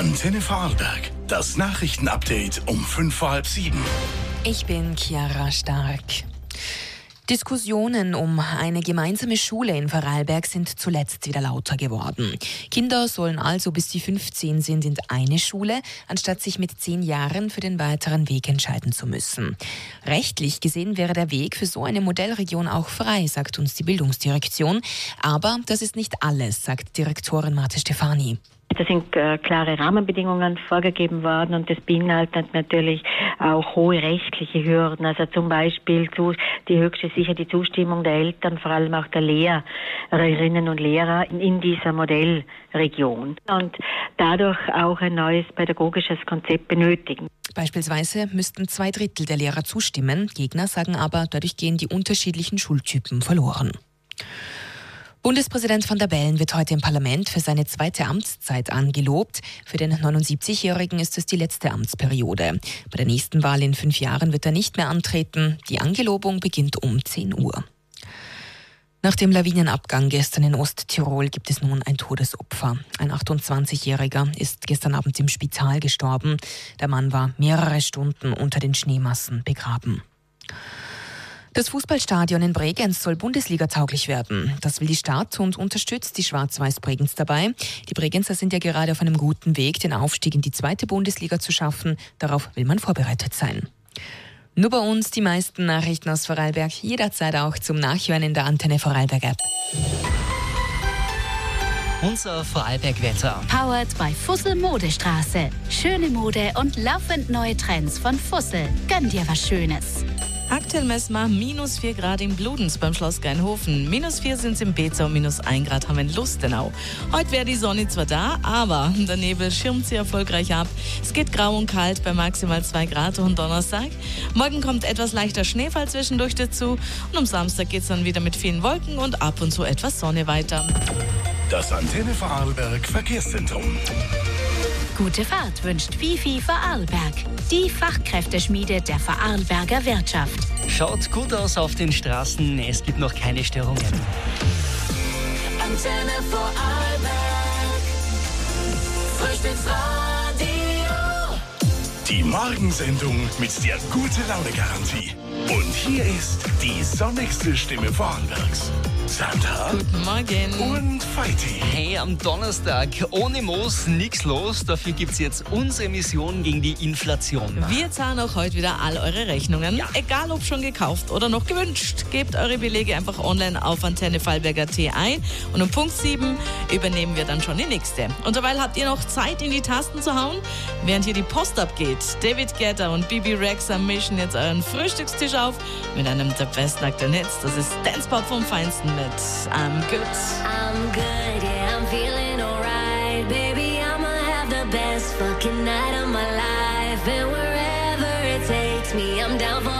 Antenne Vorarlberg. Das Nachrichtenupdate um 6:05. Ich bin Chiara Stark. Diskussionen um eine gemeinsame Schule in Vorarlberg sind zuletzt wieder lauter geworden. Kinder sollen also, bis sie 15 sind, in eine Schule, anstatt sich mit 10 Jahren für den weiteren Weg entscheiden zu müssen. Rechtlich gesehen wäre der Weg für so eine Modellregion auch frei, sagt uns die Bildungsdirektion. Aber das ist nicht alles, sagt Direktorin Marthe Stefani. Da sind klare Rahmenbedingungen vorgegeben worden und das beinhaltet natürlich auch hohe rechtliche Hürden. Also zum Beispiel die höchste sicher die Zustimmung der Eltern, vor allem auch der Lehrerinnen und Lehrer in dieser Modellregion. Und dadurch auch ein neues pädagogisches Konzept benötigen. Beispielsweise müssten 2/3 der Lehrer zustimmen. Gegner sagen aber, dadurch gehen die unterschiedlichen Schultypen verloren. Bundespräsident van der Bellen wird heute im Parlament für seine zweite Amtszeit angelobt. Für den 79-Jährigen ist es die letzte Amtsperiode. Bei der nächsten Wahl in 5 Jahren wird er nicht mehr antreten. Die Angelobung beginnt um 10 Uhr. Nach dem Lawinenabgang gestern in Osttirol gibt es nun ein Todesopfer. Ein 28-Jähriger ist gestern Abend im Spital gestorben. Der Mann war mehrere Stunden unter den Schneemassen begraben. Das Fußballstadion in Bregenz soll Bundesliga-tauglich werden. Das will die Stadt und unterstützt die Schwarz-Weiß Bregenz dabei. Die Bregenzer sind ja gerade auf einem guten Weg, den Aufstieg in die 2. Bundesliga zu schaffen. Darauf will man vorbereitet sein. Nur bei uns die meisten Nachrichten aus Vorarlberg, jederzeit auch zum Nachhören in der Antenne Vorarlberg-App. Unser Vorarlberg-Wetter. Powered by Fussel Modestraße. Schöne Mode und laufend neue Trends von Fussel. Gönn dir was Schönes. Aktuell messen wir -4 Grad in Bludenz beim Schloss Geinhofen. -4 sind es im Bezau, -1 Grad haben wir in Lustenau. Heute wäre die Sonne zwar da, aber der Nebel schirmt sie erfolgreich ab. Es geht grau und kalt bei maximal 2 Grad und Donnerstag. Morgen kommt etwas leichter Schneefall zwischendurch dazu. Und am Samstag geht es dann wieder mit vielen Wolken und ab und zu etwas Sonne weiter. Das Antenne Vorarlberg Verkehrszentrum. Gute Fahrt wünscht Fifi Vorarlberg. Die Fachkräfteschmiede der Vorarlberger Wirtschaft. Schaut gut aus auf den Straßen, es gibt noch keine Störungen. Antenne Vorarlberg. Frühstücksradio. Die Morgensendung mit der Gute-Laune-Garantie. Und hier ist die sonnigste Stimme Vorarlbergs. Sandra. Guten Morgen. Und Feiti. Hey, am Donnerstag ohne Moos nix los. Dafür gibt's jetzt unsere Mission gegen die Inflation. Wir zahlen auch heute wieder all eure Rechnungen. Ja. Egal ob schon gekauft oder noch gewünscht. Gebt eure Belege einfach online auf Antenne Vorarlberg.at ein. Und um Punkt 7 übernehmen wir dann schon die nächste. Und dabei habt ihr noch Zeit, in die Tasten zu hauen, während hier die Post abgeht. David Guetta und Bibi Rexha mischen jetzt euren Frühstückstisch auf mit einem der besten aktuellen Hits. Das ist Dance Pop vom Feinsten mit I'm Good. I'm good, yeah, I'm feeling alright. Baby, I'ma have the best fucking night of my life. And wherever it takes me, I'm down for